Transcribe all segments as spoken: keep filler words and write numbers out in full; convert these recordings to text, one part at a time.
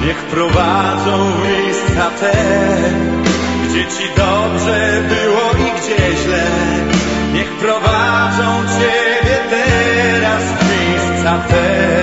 Niech prowadzą w miejsca te, gdzie ci dobrze było i gdzie źle. Niech prowadzą ciebie teraz w miejsca te.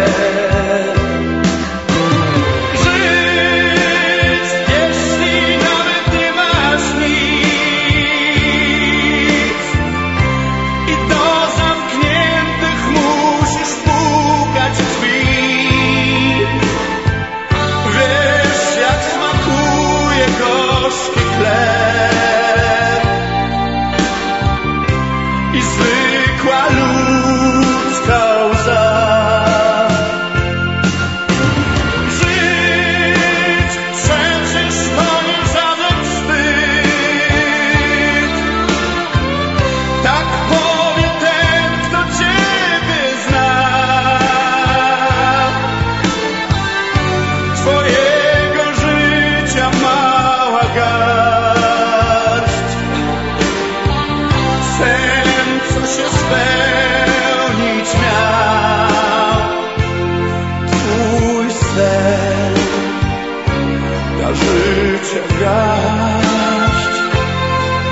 Życie gaść,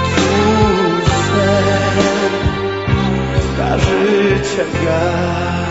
twój sen, da życie gaść.